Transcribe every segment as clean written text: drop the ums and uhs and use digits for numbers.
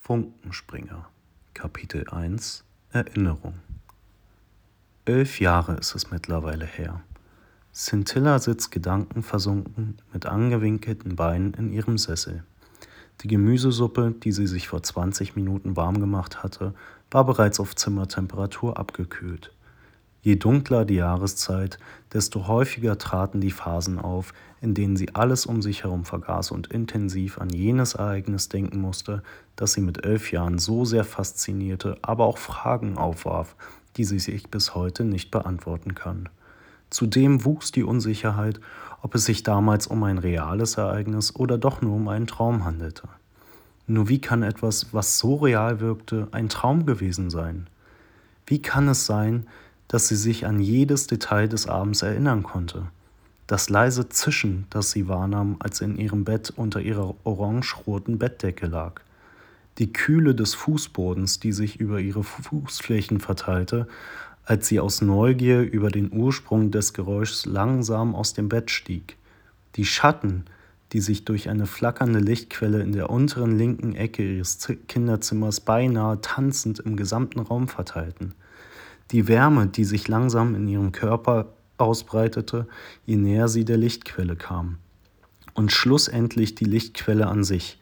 Funkenspringer, Kapitel 1 Erinnerung. 11 Jahre ist es mittlerweile her. Scintilla sitzt gedankenversunken mit angewinkelten Beinen in ihrem Sessel. Die Gemüsesuppe, die sie sich vor 20 Minuten warm gemacht hatte, war bereits auf Zimmertemperatur abgekühlt. Je dunkler die Jahreszeit, desto häufiger traten die Phasen auf, in denen sie alles um sich herum vergaß und intensiv an jenes Ereignis denken musste, das sie mit 11 Jahren so sehr faszinierte, aber auch Fragen aufwarf, die sie sich bis heute nicht beantworten kann. Zudem wuchs die Unsicherheit, ob es sich damals um ein reales Ereignis oder doch nur um einen Traum handelte. Nur wie kann etwas, was so real wirkte, ein Traum gewesen sein? Wie kann es sein, dass sie sich an jedes Detail des Abends erinnern konnte? Das leise Zischen, das sie wahrnahm, als in ihrem Bett unter ihrer orange-roten Bettdecke lag. Die Kühle des Fußbodens, die sich über ihre Fußflächen verteilte, als sie aus Neugier über den Ursprung des Geräuschs langsam aus dem Bett stieg. Die Schatten, die sich durch eine flackernde Lichtquelle in der unteren linken Ecke ihres Kinderzimmers beinahe tanzend im gesamten Raum verteilten. Die Wärme, die sich langsam in ihrem Körper ausbreitete, je näher sie der Lichtquelle kam. Und schlussendlich die Lichtquelle an sich,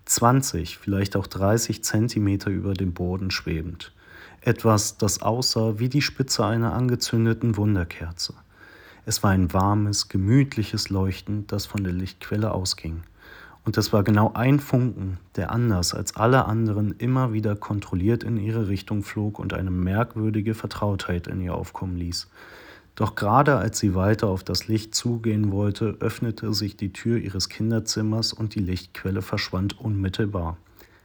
20, vielleicht auch 30 Zentimeter über dem Boden schwebend. Etwas, das aussah wie die Spitze einer angezündeten Wunderkerze. Es war ein warmes, gemütliches Leuchten, das von der Lichtquelle ausging. Und es war genau ein Funken, der anders als alle anderen immer wieder kontrolliert in ihre Richtung flog und eine merkwürdige Vertrautheit in ihr aufkommen ließ. Doch gerade als sie weiter auf das Licht zugehen wollte, öffnete sich die Tür ihres Kinderzimmers und die Lichtquelle verschwand unmittelbar.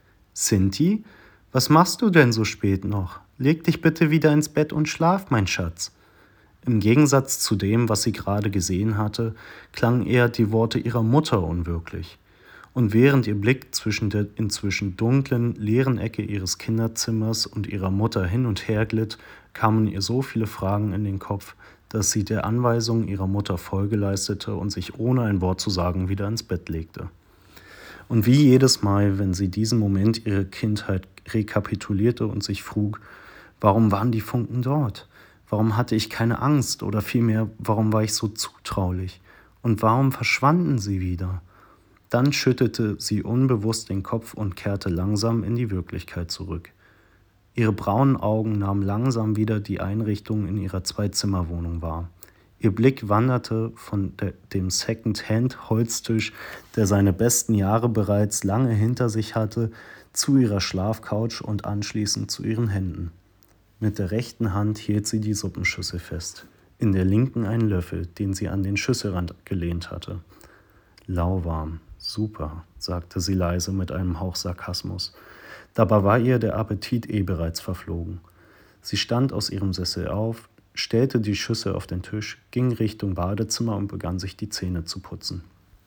»Cinti, was machst du denn so spät noch? Leg dich bitte wieder ins Bett und schlaf, mein Schatz.« Im Gegensatz zu dem, was sie gerade gesehen hatte, klangen eher die Worte ihrer Mutter unwirklich. Und während ihr Blick zwischen der inzwischen dunklen, leeren Ecke ihres Kinderzimmers und ihrer Mutter hin und her glitt, kamen ihr so viele Fragen in den Kopf, dass sie der Anweisung ihrer Mutter Folge leistete und sich ohne ein Wort zu sagen wieder ins Bett legte. Und wie jedes Mal, wenn sie diesen Moment ihrer Kindheit rekapitulierte und sich frug, warum waren die Funken dort? Warum hatte ich keine Angst oder vielmehr, warum war ich so zutraulich? Und warum verschwanden sie wieder? Dann schüttelte sie unbewusst den Kopf und kehrte langsam in die Wirklichkeit zurück. Ihre braunen Augen nahmen langsam wieder die Einrichtung in ihrer Zwei-Zimmer-Wohnung wahr. Ihr Blick wanderte von dem Second-Hand-Holztisch, der seine besten Jahre bereits lange hinter sich hatte, zu ihrer Schlafcouch und anschließend zu ihren Händen. Mit der rechten Hand hielt sie die Suppenschüssel fest, in der linken einen Löffel, den sie an den Schüsselrand gelehnt hatte. »Lauwarm, super«, sagte sie leise mit einem Hauch Sarkasmus. Dabei war ihr der Appetit bereits verflogen. Sie stand aus ihrem Sessel auf, stellte die Schüssel auf den Tisch, ging Richtung Badezimmer und begann sich die Zähne zu putzen.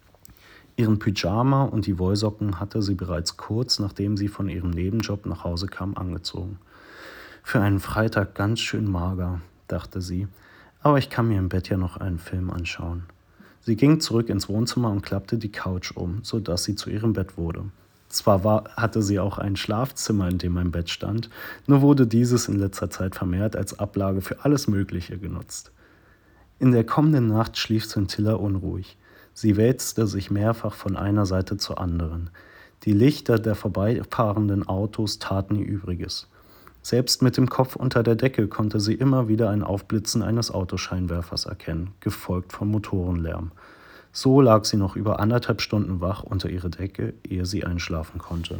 Ihren Pyjama und die Wollsocken hatte sie bereits kurz, nachdem sie von ihrem Nebenjob nach Hause kam, angezogen. Für einen Freitag ganz schön mager, dachte sie, aber ich kann mir im Bett ja noch einen Film anschauen. Sie ging zurück ins Wohnzimmer und klappte die Couch um, sodass sie zu ihrem Bett wurde. Zwar hatte sie auch ein Schlafzimmer, in dem ein Bett stand, nur wurde dieses in letzter Zeit vermehrt als Ablage für alles Mögliche genutzt. In der kommenden Nacht schlief Scintilla unruhig. Sie wälzte sich mehrfach von einer Seite zur anderen. Die Lichter der vorbeifahrenden Autos taten ihr Übriges. Selbst mit dem Kopf unter der Decke konnte sie immer wieder ein Aufblitzen eines Autoscheinwerfers erkennen, gefolgt vom Motorenlärm. So lag sie noch über 1,5 Stunden wach unter ihrer Decke, ehe sie einschlafen konnte.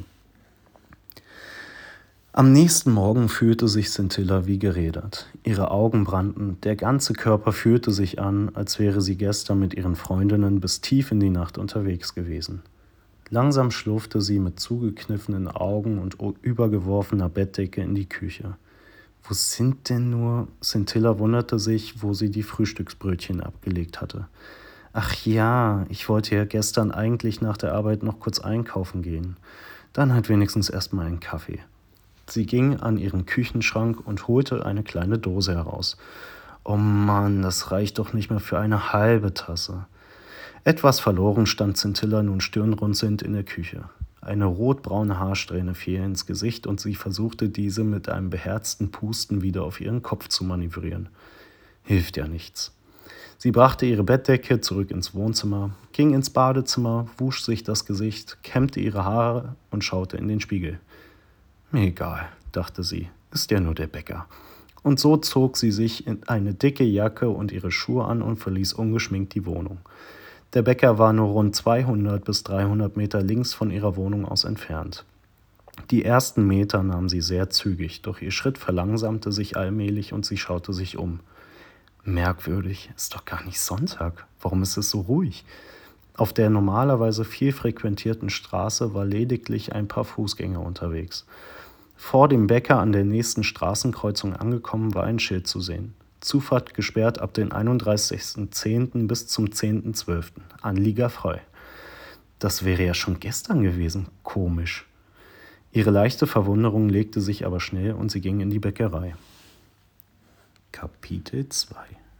Am nächsten Morgen fühlte sich Scintilla wie gerädert. Ihre Augen brannten, der ganze Körper fühlte sich an, als wäre sie gestern mit ihren Freundinnen bis tief in die Nacht unterwegs gewesen. Langsam schlurfte sie mit zugekniffenen Augen und übergeworfener Bettdecke in die Küche. Wo sind denn nur? Scintilla wunderte sich, wo sie die Frühstücksbrötchen abgelegt hatte. Ach ja, ich wollte ja gestern eigentlich nach der Arbeit noch kurz einkaufen gehen. Dann halt wenigstens erstmal einen Kaffee. Sie ging an ihren Küchenschrank und holte eine kleine Dose heraus. Oh Mann, das reicht doch nicht mehr für eine halbe Tasse. Etwas verloren stand Scintilla nun stirnrunzelnd in der Küche. Eine rotbraune Haarsträhne fiel ihr ins Gesicht und sie versuchte, diese mit einem beherzten Pusten wieder auf ihren Kopf zu manövrieren. Hilft ja nichts. Sie brachte ihre Bettdecke zurück ins Wohnzimmer, ging ins Badezimmer, wusch sich das Gesicht, kämmte ihre Haare und schaute in den Spiegel. Mir egal, dachte sie, ist ja nur der Bäcker. Und so zog sie sich in eine dicke Jacke und ihre Schuhe an und verließ ungeschminkt die Wohnung. Der Bäcker war nur rund 200 bis 300 Meter links von ihrer Wohnung aus entfernt. Die ersten Meter nahm sie sehr zügig, doch ihr Schritt verlangsamte sich allmählich und sie schaute sich um. Merkwürdig, ist doch gar nicht Sonntag. Warum ist es so ruhig? Auf der normalerweise viel frequentierten Straße war lediglich ein paar Fußgänger unterwegs. Vor dem Bäcker an der nächsten Straßenkreuzung angekommen war ein Schild zu sehen. Zufahrt gesperrt ab dem 31.10. bis zum 10.12. Anlieger frei. Das wäre ja schon gestern gewesen. Komisch. Ihre leichte Verwunderung legte sich aber schnell und sie ging in die Bäckerei. Kapitel 2